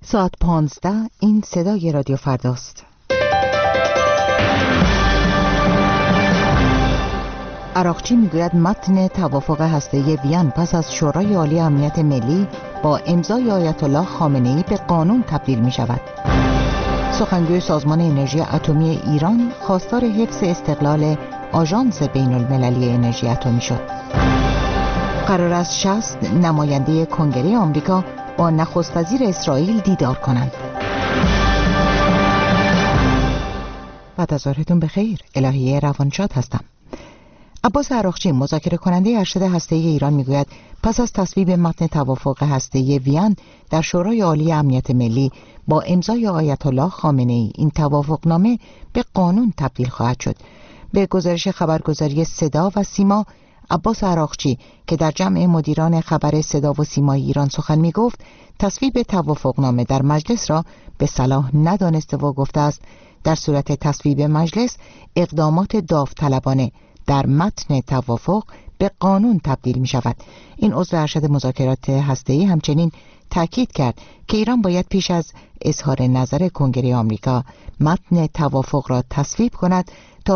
ساعت 15 این صدای رادیو فرداست. عراقچی میگوید متن توافق هسته‌ای وین پس از شورای عالی امنیت ملی با امضای آیت الله خامنه‌ای به قانون تبدیل می شود. سخنگوی سازمان انرژی اتمی ایران خواستار حفظ استقلال آژانس بین المللی انرژی اتمی شد. قرار است 60 نماینده کنگره آمریکا با نخست وزیر اسرائیل دیدار کنند. بعد از ظهرتون بخیر. الهیه روانشاد هستم. عباس عراقچی مذاکره کننده ارشد هسته‌ای ایران میگوید پس از تصویب متن توافق هسته‌ای وین در شورای عالی امنیت ملی با امضای آیت الله خامنه‌ای این توافقنامه به قانون تبدیل خواهد شد. به گزارش خبرگزاری صدا و سیما، عباس عراقچی که در جمع مدیران خبر صدا و سیما ایران سخن میگفت، تصویب توافقنامه در مجلس را به صلاح ندانسته و گفته است در صورت تصویب مجلس اقدامات داوطلبانه در متن توافق به قانون تبدیل می شود. این عضو ارشد مذاکرات هسته‌ای همچنین تاکید کرد که ایران باید پیش از اظهار نظر کنگره آمریکا متن توافق را تصویب کند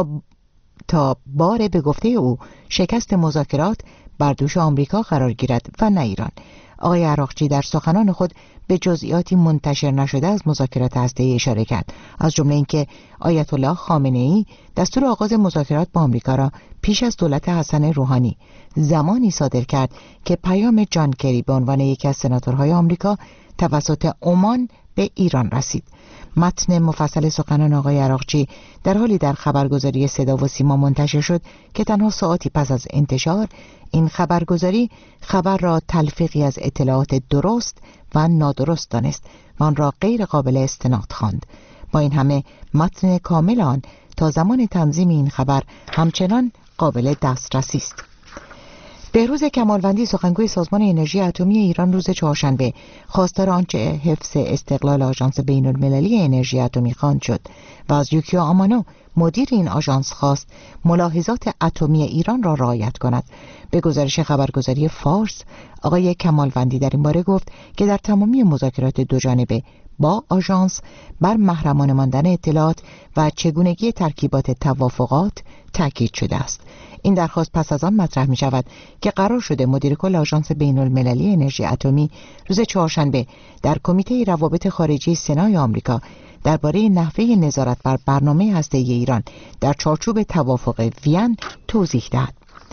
تا بار به گفته او شکست مذاکرات بر دوش آمریکا قرار گیرد و نه ایران. آقای عراقچی در سخنان خود به جزئیاتی منتشر نشده از مذاکرات هسته‌ای اشاره کرد، از جمله اینکه آیت الله خامنه‌ای دستور آغاز مذاکرات با آمریکا را پیش از دولت حسن روحانی زمانی صادر کرد که پیام جان کری به عنوان یکی از سناتورهای آمریکا توسط عمان به ایران رسید. متن مفصل سخنان آقای عراقچی در حالی در خبرگزاری صدا و سیما منتشر شد که تنها ساعتی پس از انتشار این خبرگزاری خبر را تلفیقی از اطلاعات درست و نادرست دانست و آن را غیر قابل استناد خواند. با این همه متن کامل آن تا زمان تنظیم این خبر همچنان قابل دسترسی است. بهروز کمالوندی سخنگوی سازمان انرژی اتمی ایران روز چهارشنبه خواستار آنچه حفظ استقلال آژانس بین المللی انرژی اتمی خواند شد و از یوکیو آمانو مدیر این آژانس خواست ملاحظات اتمی ایران را رعایت کند. به گزارش خبرگزاری فارس، آقای کمالوندی در این باره گفت که در تمامی مذاکرات دوجانبه با آژانس بر محرمانه ماندن اطلاعات و چگونگی ترکیبات توافقات تاکید شده است. این درخواست پس از آن مطرح می شود که قرار شده مدیر کل آژانس بین المللی انرژی اتمی روز چهارشنبه در کمیته روابط خارجی سنای آمریکا درباره نحوه نظارت بر برنامه هسته‌ای ایران در چارچوب توافق وین توضیح دهد.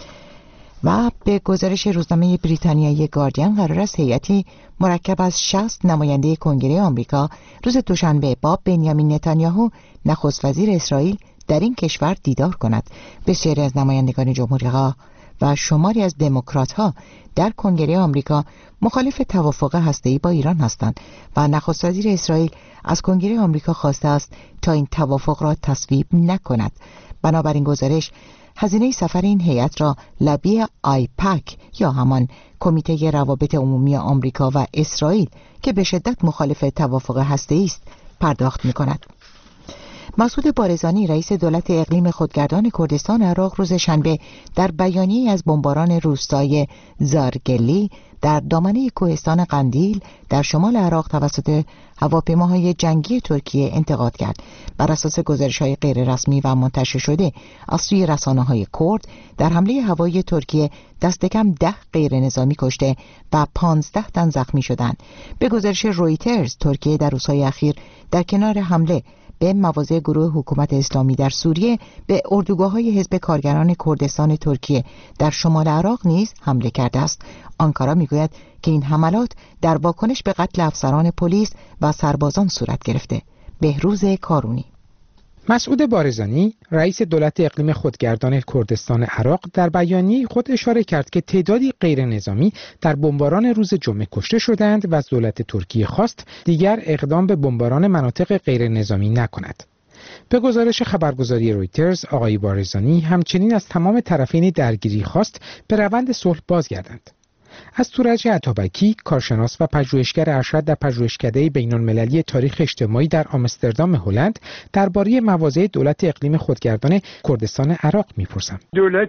و به گزارش روزنامه بریتانیایی گاردین قرار است هیئتی مرکب از 60 نماینده کنگره آمریکا روز دوشنبه با بنیامین نتانیاهو نخست وزیر اسرائیل در این کشور دیدار کند. بسیاری از نمایندگان جمهوری‌خواه و شماری از دموکرات‌ها در کنگره آمریکا مخالف توافق هسته‌ای با ایران هستند و نخست وزیر اسرائیل از کنگره آمریکا خواسته است تا این توافق را تصویب نکند. بنابراین گزارش هزینه سفر این هیئت را لبی آیپک یا همان کمیته روابط عمومی آمریکا و اسرائیل که به شدت مخالف توافق هسته‌ای است پرداخت می‌کند. مسعود بارزانی رئیس دولت اقلیم خودگردان کردستان عراق روز شنبه در بیانیه‌ای از بمباران روستای زارگلی در دامنه کوهستان قندیل در شمال عراق توسط هواپیماهای جنگی ترکیه انتقاد کرد. بر اساس گزارش‌های غیررسمی و منتشر شده از سوی رسانه‌های کرد، در حمله هوایی ترکیه دست کم 10 غیرنظامی کشته و 15 تن زخمی شدند. به گزارش رویترز، ترکیه در روزهای اخیر در کنار حمله به مواضع گروه حکومت اسلامی در سوریه به اردوگاه‌های حزب کارگران کردستان ترکیه در شمال عراق نیز حمله کرده است. آنکارا میگوید که این حملات در واکنش به قتل افسران پلیس و سربازان صورت گرفته. بهروز کارونی. مسعود بارزانی رئیس دولت اقلیم خودگردان کردستان عراق در بیانیه خود اشاره کرد که تعدادی غیر نظامی در بمباران روز جمعه کشته شدند و از دولت ترکیه خواست دیگر اقدام به بمباران مناطق غیر نظامی نکند. به گزارش خبرگزاری رویترز، آقای بارزانی همچنین از تمام طرفین درگیری خواست به روند صلح بازگردند. از تورج عطابکی، کارشناس و پژوهشگر ارشد در پژوهشکده بین‌المللی تاریخ اجتماعی در آمستردام هلند، درباره مواضع دولت اقلیم خودگردان کردستان عراق می‌پرسم. دولت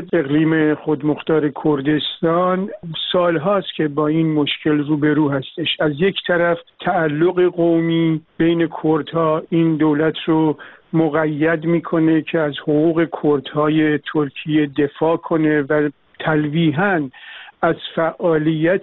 اقلیم خودمختار کردستان سال‌هاست که با این مشکل روبرو هستش. از یک طرف تعلق قومی بین کردها این دولت رو مقید میکنه که از حقوق کردهای ترکیه دفاع کنه و تلویحاً از فعالیت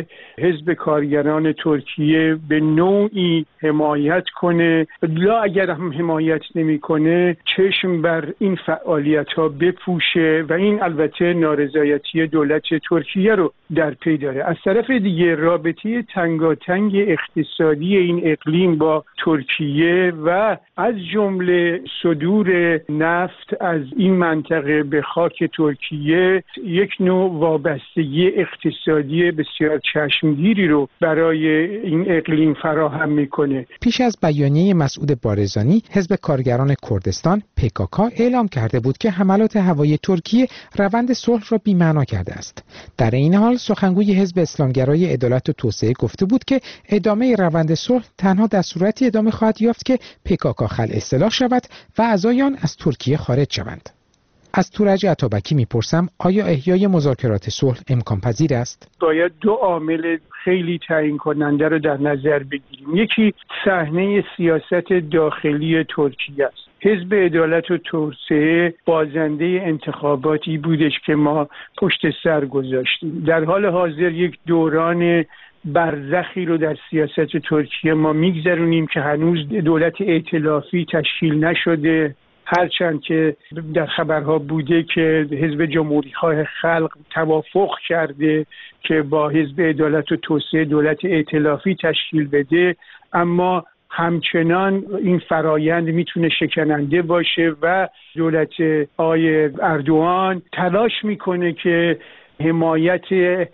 حزب کارگران ترکیه به نوعی حمایت کنه، لا اگر هم حمایت نمیکنه چشم بر این فعالیت ها بپوشه و این البته نارضایتی دولت ترکیه رو در پی داره. از طرف دیگه رابطه تنگاتنگ اقتصادی این اقلیم با ترکیه و از جمله صدور نفت از این منطقه به خاک ترکیه یک نوع وابستگی اقتصادی بسیار چشمگیری رو برای این اقلیم فراهم میکنه. پیش از بیانیه مسعود بارزانی، حزب کارگران کردستان PKK اعلام کرده بود که حملات هوایی ترکیه روند صلح را بی‌معنا کرده است. در این حال سخنگوی حزب اسلامگرای عدالت و توسعه گفته بود که ادامه روند صلح تنها در صورتی ادامه خواهد یافت که PKK خلع سلاح شود و اعضایان از ترکیه خارج شوند. از تورج عطابکی میپرسم آیا احیای مذاکرات صلح امکان پذیر است؟ باید دو عامل خیلی تعیین کننده رو در نظر بگیریم. یکی صحنه سیاست داخلی ترکیه است. حزب عدالت و توسعه بازنده انتخاباتی بودش که ما پشت سر گذاشتیم. در حال حاضر یک دوران برزخی رو در سیاست ترکیه ما میگذرونیم که هنوز دولت ائتلافی تشکیل نشده، هرچند که در خبرها بوده که حزب جمهوری‌خواه خلق توافق کرده که با حزب عدالت و توسعه دولت ائتلافی تشکیل بده، اما همچنان این فرایند میتونه شکننده باشه و دولت آقای اردوغان تلاش میکنه که حمایت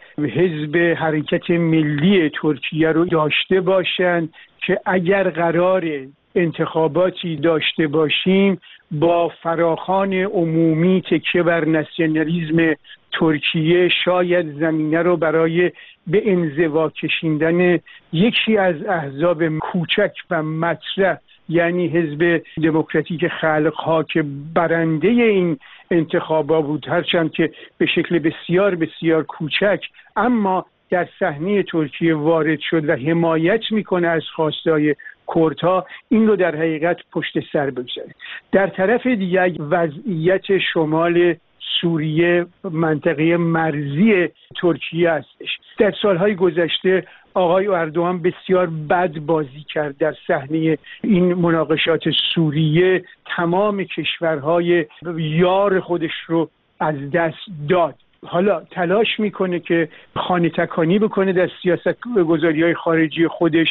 حزب حرکت ملی ترکیه رو داشته باشند که اگر قرار انتخاباتی داشته باشیم با فراخوان عمومی تکیه بر ناسیونالیسم ترکیه شاید زمینه رو برای به انزوا کشیدن یکی از احزاب کوچک و مطرح، یعنی حزب دموکراتیک خلق‌ها که برنده این انتخابات بود، هرچند که به شکل بسیار بسیار کوچک اما در صحنه ترکیه وارد شد و حمایت میکنه از خواستای کردها، این رو در حقیقت پشت سر بگذاره. در طرف دیگر وضعیت شمال سوریه منطقه مرزی ترکیه هستش. در سالهای گذشته آقای اردوغان بسیار بد بازی کرد در صحنه این مناقشات سوریه، تمام کشورهای یار خودش رو از دست داد. حالا تلاش میکنه که خانه تکانی بکنه در سیاست گذاری‌های خارجی خودش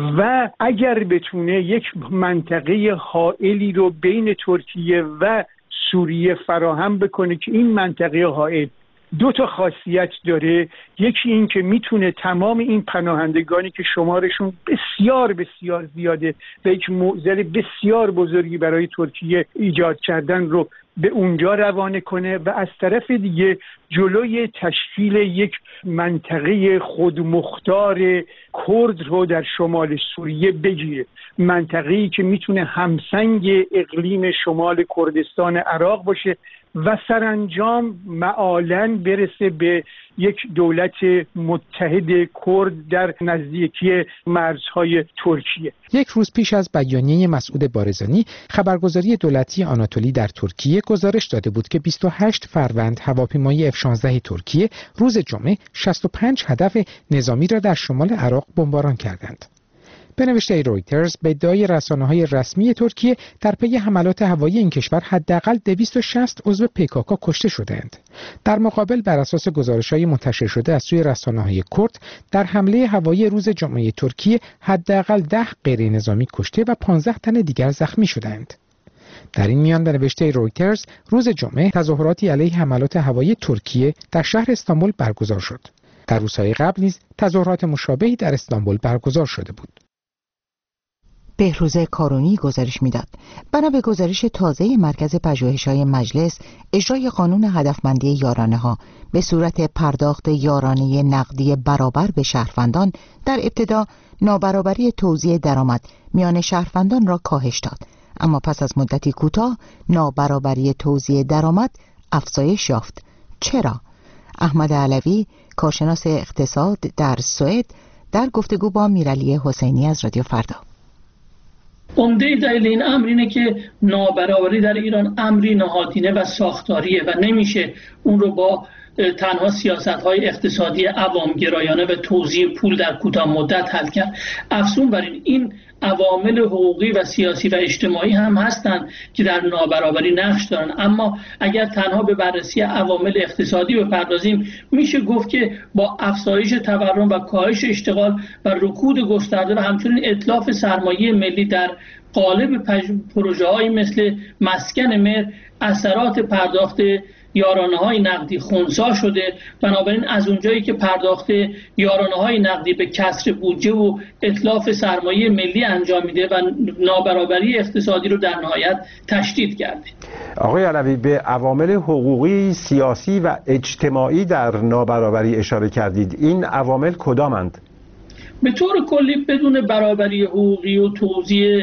و اگر بتونه یک منطقه حائلی رو بین ترکیه و سوریه فراهم بکنه که این منطقه حائل دو تا خاصیت داره. یکی این که میتونه تمام این پناهندگانی که شمارشون بسیار بسیار زیاده و یک معضل بسیار بزرگی برای ترکیه ایجاد کردن رو به اونجا روانه کنه و از طرف دیگه جلوی تشکیل یک منطقه خودمختار کرد رو در شمال سوریه بگیره، منطقه‌ای که میتونه همسنگ اقلیم شمال کردستان عراق باشه و سرانجام معالاً برسه به یک دولت متحد کرد در نزدیکی مرزهای ترکیه. یک روز پیش از بیانیه مسعود بارزانی، خبرگزاری دولتی آناتولی در ترکیه گزارش داده بود که 28 فروند هواپیمای F-16 ترکیه روز جمعه 65 هدف نظامی را در شمال عراق بمباران کردند. به نوشته رویترز، به ادعای رسانه‌های رسمی ترکیه در پی حملات هوایی این کشور حداقل 260 عضو PKK کشته شدند. در مقابل بر اساس گزارش‌های منتشر شده از سوی رسانه‌های کرد، در حمله هوایی روز جمعه ترکیه حداقل 10 غیر نظامی کشته و 15 تن دیگر زخمی شدند. در این میان به نوشته رویترز، روز جمعه تظاهراتی علیه حملات هوایی ترکیه در شهر استانبول برگزار شد. در روزهای قبل نیز تظاهرات مشابهی در استانبول برگزار شده بود. بهروز کارونی گزارش میداد. بنا به گزارش تازه مرکز پژوهش‌های مجلس، اجرای قانون هدفمندی یارانه‌ها به صورت پرداخت یارانه نقدی برابر به شهروندان در ابتدا نابرابری توزیع درآمد میان شهروندان را کاهش داد، اما پس از مدتی کوتاه نابرابری توزیع درآمد افزایش یافت. چرا؟ احمد علوی، کارشناس اقتصاد در سوئد، در گفتگو با میرعلی حسینی از رادیو فردا. عمده دلیل این امر اینه که نابرابری در ایران امری نهادینه و ساختاریه و نمیشه اون رو با تنها سیاست‌های اقتصادی عوامگرایانه و توزیع پول در کوتاه مدت حل کرد. افزون بر این عوامل حقوقی و سیاسی و اجتماعی هم هستند که در نابرابری نقش دارن، اما اگر تنها به بررسی عوامل اقتصادی بپردازیم میشه گفت که با افزایش تورم و کاهش اشتغال و رکود گسترده و همچنین اتلاف سرمایه ملی در قالب پروژه‌هایی مثل مسکن مهر اثرات پرداخت یارانه‌های نقدی خنثی شده. بنابراین از اونجایی که پرداخت یارانه‌های نقدی به کسر بودجه و اتلاف سرمایه ملی انجام میده و نابرابری اقتصادی رو در نهایت تشدید کرده. آقای علوی، به عوامل حقوقی، سیاسی و اجتماعی در نابرابری اشاره کردید. این عوامل کدامند؟ به طور کلی بدون برابری حقوقی و توزیع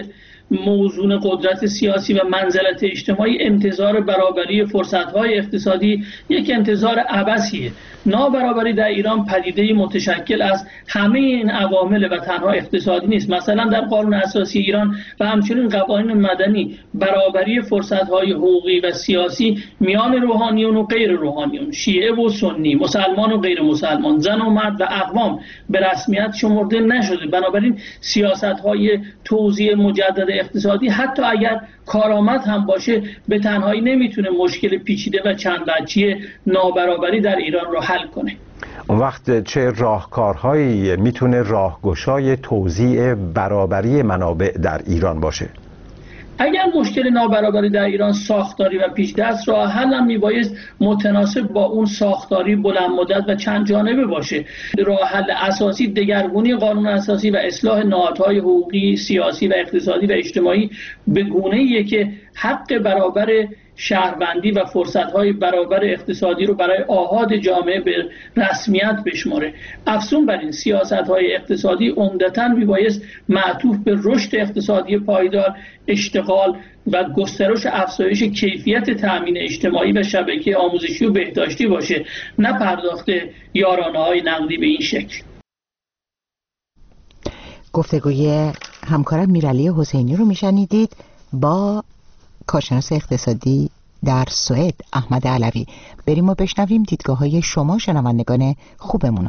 موزون قدرت سیاسی و منزلت اجتماعی، انتظار برابری فرصت‌های اقتصادی یک انتظار عبثیه. نابرابری در ایران پدیده متشکل از همه این عوامل و تنها اقتصادی نیست. مثلا در قانون اساسی ایران و همچنین قوانین مدنی برابری فرصت‌های حقوقی و سیاسی میان روحانیون و غیر روحانیون، شیعه و سنی، مسلمان و غیر مسلمان، زن و مرد و اقوام به رسمیت شمرده نشده. بنابراین سیاست‌های توزیع مجدد اقتصادی حتی اگر کارآمد هم باشه به تنهایی نمیتونه مشکل پیچیده و چند وجهی نابرابری در ایران رو حل کنه. اون وقت چه راهکارهایی میتونه راهگشای توزیع برابری منابع در ایران باشه؟ اگر مشکل نابرابری در ایران ساختاری و پیچیده است، راه حل هم میبایست متناسب با اون ساختاری بلند مدت و چند جانبه باشه. راه حل اساسی دگرگونی قانون اساسی و اصلاح نهادهای حقوقی، سیاسی و اقتصادی و اجتماعی به گونه‌ایه که حق برابر شهروندی و فرصت‌های برابر اقتصادی رو برای آحاد جامعه به رسمیت بشماره. افزون بر این سیاست‌های اقتصادی عمدتاً میبایست معطوف به رشد اقتصادی پایدار، اشتغال و گسترش افزایش کیفیت تأمین اجتماعی و شبکه آموزشی و بهداشتی باشه، نه پرداخت یارانه‌های نقدی به این شکل. گفتگوی همکارم میرعلی حسینی رو میشنیدید با کارشناس اقتصادی در سوئد احمد علوی. بریم و بشنویم دیدگاه‌های شما شنوندگان خوبمونو.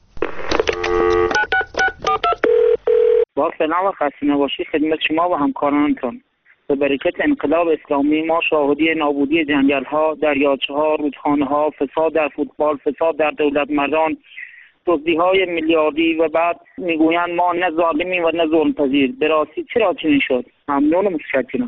با سلام و خسته نباشید خدمت شما و همکارانتون. به برکت انقلاب اسلامی ما شاهدی نابودی جنگل‌ها، دریاچه‌ها، رودخانه‌ها، فساد در فوتبال، فساد در دولت مردان، دزدی‌های میلیاردی و بعد میگویند ما نه ظالمیم و نه ظلم‌پذیر. به راستی چرا چنین شد؟ ممنون و متشکرم.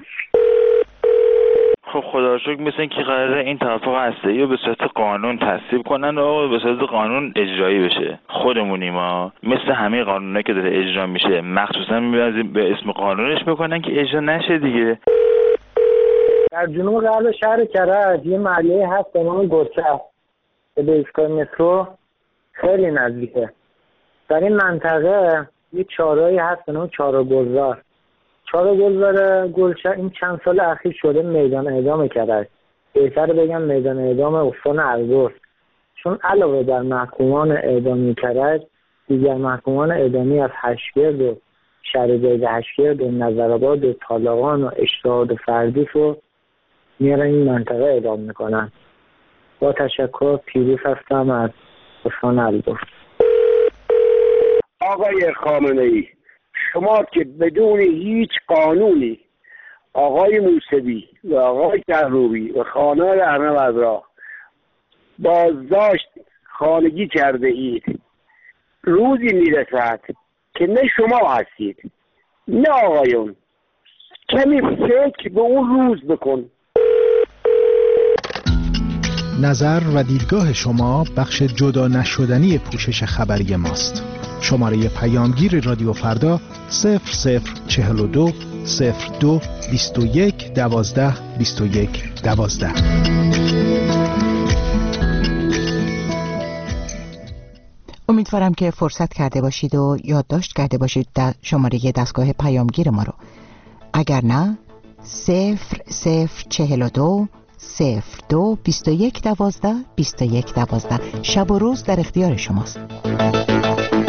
خب خدا رو شکر مثل اینکه قراره این توافق هسته‌ای رو به صورت قانون تصویب کنن و به صورت قانون اجرایی بشه. خودمونیم ما مثل همه قانونایی که داره اجرا میشه مخصوصا به اسم قانونش بکنن که اجرا نشه دیگه. در جنوب غرب شهر کرج یه محله هست به نام گرچه که به ایستگاه مترو خیلی نزدیکه. در این منطقه یه چهارراهی هست به نام چهارگلزار. چهارگلزار گلچه این چند سال اخیر شده میدان اعدام کرج. بهتر بگم میدان اعدام استان البرز، چون علاوه بر محکومان اعدامی کرج، دیگر محکومان اعدامی از هشگرد و شهرجای هشگرد و نظرآباد و طالقان و اشتهاد و فردیس رو میارن این منطقه اعدام میکنن. با تشکر، پیروز هستم از استان البرز. آقای خامنه‌ای، شما که بدون هیچ قانونی آقای موسوی و آقای کروبی و خانه ارنوزرا بازداشت خانگی کرده اید، روزی میرسد که نه شما هستید نه آقایون. کمی فکر به اون روز بکن. نظر و دیدگاه شما بخش جدا نشدنی پوشش خبری ماست. شماره پیامگیر رادیو فردا 0042 02 21 12 21 12. امیدوارم که فرصت کرده باشید و یادداشت کرده باشید در شماره دستگاه پیامگیر ما رو. اگر نه 0042 02 21 12 21 12. شب و روز در اختیار شماست.